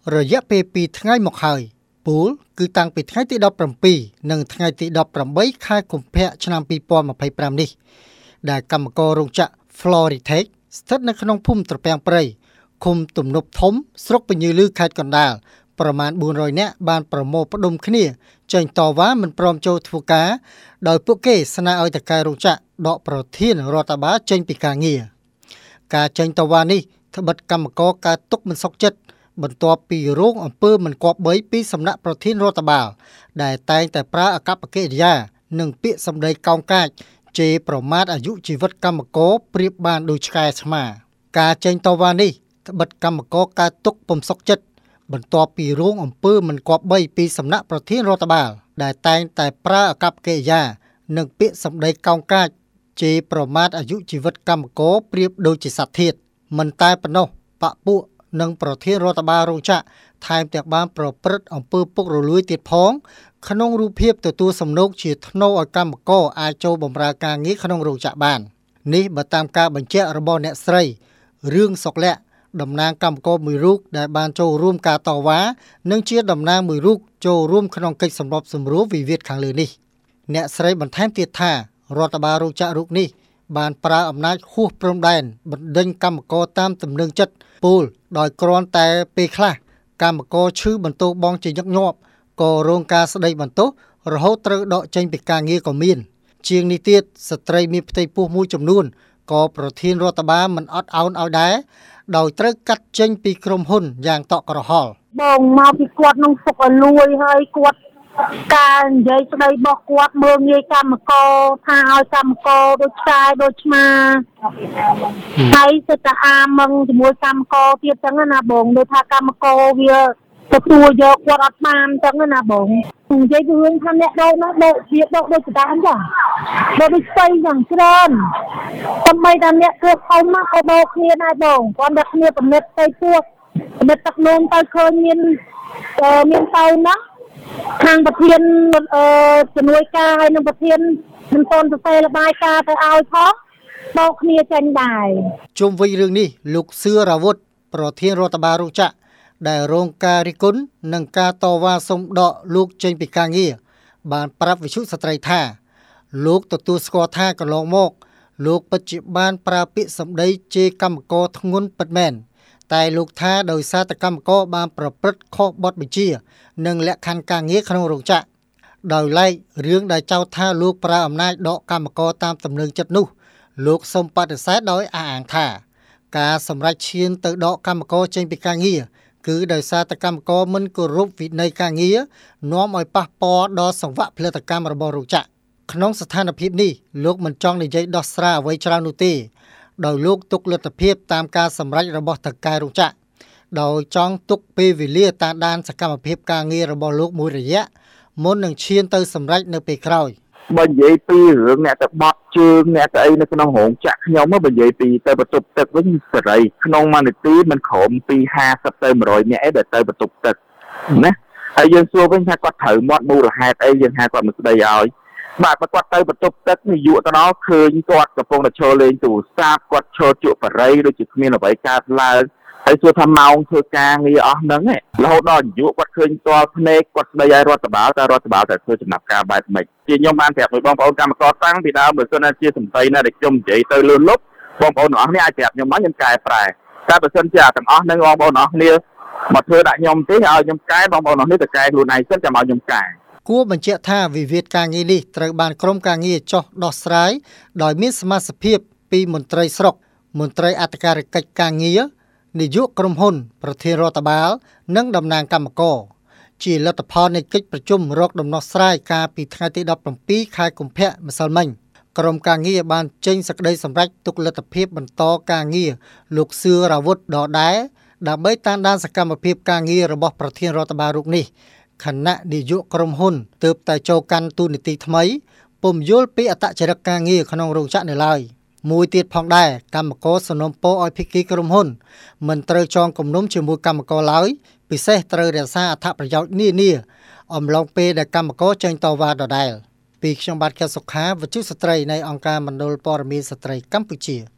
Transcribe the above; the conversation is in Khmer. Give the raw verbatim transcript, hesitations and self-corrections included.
រយៈពេលពីរថ្ងៃមកហើយពូលគឺតាំងពីថ្ងៃទីដប់ប្រាំពីរនិងថ្ងៃទីដប់ប្រាំបីខែកុម្ភៈឆ្នាំពីរពាន់ម្ភៃប្រាំនេះដែលកម្មកររោងចក្រ Floritech ស្ថិតនៅក្នុងភូមិត្រពាំងព្រៃឃុំទំនប់ធំស្រុកពញាលឺខេត្តកណ្ដាលប្រមាណបួនរយនាក់បានប្រមូលផ្ដុំគ្នាចេញតវ៉ាមិនព្រមចូលធ្វើការដោយពួកគេស្នើឲ្យតកែរោងចក្រដកប្រធានរដ្ឋបាលចេញពីការងារការចេញតវ៉ានេះត្បិតកម្មករកើតទុកមិនសុខចិត្តបន្ទាប់ពីរោងអំពើមិនគប្បីពីសំណាក់ប្រធានរដ្ឋបាលដែលតែងតែប្រើអកប្បកិរិយានិងពាក្យសម្ដីកោងកាចជេរប្រមាថអាយុជីវិតកម្មករប្រៀបបានដូចឆ្កែឆ្មាការចេញតវ៉ានេះត្បិតកម្មករកើតទុកពុំសុខចិត្តបន្ទាប់ពីរោងអំពើមិនគប្បីពីសំណាក់ប្រធានរដ្ឋបាលដែលតែងតែប្រើអកប្បកិរិយានិងពាក្យសម្ដីកោងកាចជេរប្រមាថអាយុជីវិតកម្មករប្រៀបដូចជាសត្វធាតុមិនតែប៉ុណ្ណោះបពពួកនិងប្រធានរដ្ឋបាលរោងចក្រថែមទាំងបានប្រព្រឹត្តអំពើពុករលួយទៀតផងក្នុងរូបភាពទទួលសំណូកជាថ្នូរឲ្យកម្មករអាចចូលបម្រើការងារក្នុងរោងចក្របាននេះបើតាមការបញ្ជាក់របស់អ្នកស្រីរឿងសុកលក្ខតំណាងកម្មករមួយរូបដែលបានចូលរួមការតវ៉ានិងជាតំណាងមួយរូបចូលរួមក្នុងកិច្ចសម្របសម្រួលវិវាទខាងលើនេះអ្នកស្រីបន្ថែមទៀតថារដ្ឋបាលរោងចក្ររូបនេះបានប្រើអំណាចហួសព្រំដែនបណ្ដេញកម្មករតាមទំនឹងចិត្តពូលដោយគ្រាន់តែពេលខ្លះកម្មករឈឺបន្ទោបងជាញឹកញាប់ក៏រងការស្ដីបន្ទោសរហូតត្រូវដកចេញពីការងារក៏មានជាងនេះទៀតស្ត្រីមានផ្ទៃពោះមួយចំនួនក៏ប្រធានរដ្ឋបាលមិនអត់ឱនឲ្យដែរដោយត្រូវកាត់ចេញពីក្រុមហ៊ុនយ៉ាងតក់ក្រហល់បងមកពីគាត់នឹងសុកឲ្យលួយហើយគាត់ការនិយាយស្ដីរបស់គាត់មើលងាយកម្មករថាឲ្យកម្មករដូចឆ្កែដូចឆ្មាហើយសិតតែអាមឹងជាមួយកម្មករទៀតចឹងណាបងដូចថាកម្មករវាទទួលយកគាត់អត់បានចឹងណាបងនិយាយរឿងថាអ្នកដកនោះដកជាដកដូចស្ដានចាដូចដូចស្អីយ៉ាងច្រើនដើម្បីតែអ្នកគឺខំមកក៏ដកគ្នាដែរបងគាត់តែគ្នាកំណត់ទៅពួកកំណត់ទឹកនោមទៅឃើញមានមានទៅណាខាងប្រធានអឺជំនួយការហើយនឹងប្រធានមិនតន់សរសេររបាយការណ៍ទៅឲ្យផងដកគ្នាចេញដែរជុំវិញរឿងនេះលោកសឿរាវុធប្រធានរដ្ឋបាលរោងចក្រដែលរងការរិះគន់នឹងការតវ៉ាសុំដកលោកចេញពីការងារបានប្រាប់វិទ្យុស្ត្រីថាលោកទទួលស្គាល់ថាកន្លងមកលោកពិតជាបានប្រើពាក្យសម្ដីជេរកម្មករធ្ងន់ពិតមែនតែលោកថាដោយសារតែកម្មករបានប្រព្រឹត្តខុសបទបញ្ជានិងលក្ខខណ្ឌការងារក្នុងរោងចក្រដោយឡែករឿងដែលចោទថាលោកប្រើអំណាចដកកម្មករតាមទំនឹងចិត្តនោះលោកសូមបដិសេធដោយអះអាងថាការសម្រេចឈានទៅដកកម្មករចេញពីការងារគឺដោយសារតែកម្មករមិនគោរពវិន័យការងារនាំឲ្យប៉ះពាល់ដល់សង្វាក់ផលិតកម្មរបស់រោងចក្រក្នុងស្ថានភាពនេះលោកមិនចង់និយាយដោះស្រាយអ្វីច្រើននោះទេដោយលោកទុកលទ្ធភាពតាមការសម្រេចរបស់តកែរោងចក្រដោយចង់ទុកពេលវេលាតាមដានសកម្មភាពការងាររបស់លោកមួយរយៈមុននឹងឈានទៅសម្រេចនៅពេលក្រោយបើនិយាយពីរឿងអ្នកទៅបត់ជើងអ្នកទៅអីនៅក្នុងរោងចក្រខ្ញុំមកបើនិយាយពីទៅបន្ទប់ទឹកវិញសេរីក្នុងមួយនាទីมันក្រោមពីห้าสิบទៅmột trămនាក់ឯដែលទៅបន្ទប់ទឹកណាហើយយើងសួរវិញថាគាត់ត្រូវមាត់មូលហេតុអីយើងហៅគាត់មកស្ដីឲ្យបាទបើគាត់ទៅបន្ទប់ទឹកនាយកទៅដល់ឃើញគាត់កំពុងតែឈរលេងទូរស័ព្ទគាត់ឈរជក់បរិយដូចជាគ្មានអ្វីកើតឡើងហើយសួរថាម៉ោងធ្វើការងារអស់ហ្នឹងរហូតដល់នាយកគាត់ឃើញតល់ភ្នែកគាត់ស្ដីឲ្យរដ្ឋបាលតែរដ្ឋបាលតែធ្វើចំណាត់ការបែបម៉េចជាខ្ញុំបានប្រាប់ឲ្យបងប្អូនកម្មករតាំងពីដើមបើសិនណាជាសម្ដីណាដែលខ្ញុំនិយាយទៅលឿនលប់បងប្អូនទាំងអស់គ្នាអាចប្រាប់ខ្ញុំមកខ្ញុំកែប្រែតែបើសិនជាទាំងអស់ហ្នឹងបងប្អូនទាំងអស់គ្នាមកធ្វើដាក់ខ្ញុំទេឲ្យខ្ញុំកែបងប្អូនទាំងអស់គ្នាទៅកែខ្លួនឯងសិនចាំឲ្យខ្ញុំកែគួរបញ្ជាក់ថាវិវាទការងារនេះត្រូវបានក្រុមការងារចោះដោះស្រាយដោយមានសមាជិកភាពពីមន្ត្រីស្រុកមន្ត្រីអធិការកិច្ចការងារនាយកក្រុមហ៊ុនប្រធានរដ្ឋបាលនិងតំណាងកម្មករជាលទ្ធផលនៃកិច្ចប្រជុំរកដំណោះស្រាយកាលពីថ្ងៃទីដប់ប្រាំពីរខែកុម្ភៈម្សិលមិញក្រុមការងារបានចេញសេចក្តីសម្រេចទុកលទ្ធភាពបន្តការងារលោកសឿរាវុធដដែលដើម្បីតាមដានសកម្មភាពការងាររបស់ប្រធានរដ្ឋបាលរូបនេះខណៈនាយកក្រុមហ៊ុនទើបតែចូលកាន់តួនាទីថ្មីពុំយល់ពីអត្តចរិតការងារក្នុងរោងចក្រនៅឡើយមួយទៀតផងដែរកម្មករសំណូមពរឲ្យភាគីក្រុមហ៊ុនមិនត្រូវចងគំនុំជាមួយកម្មករឡើយពិសេសត្រូវរក្សាអត្ថប្រយោជន៍នានាអំឡុងពេលដែលកម្មករចេញតវ៉ាដដែលពីខ្ញុំបាទកែសុខាវិទ្យុស្ត្រីនៃអង្គការមណ្ឌលព័ត៌មានស្ត្រីកម្ពុជា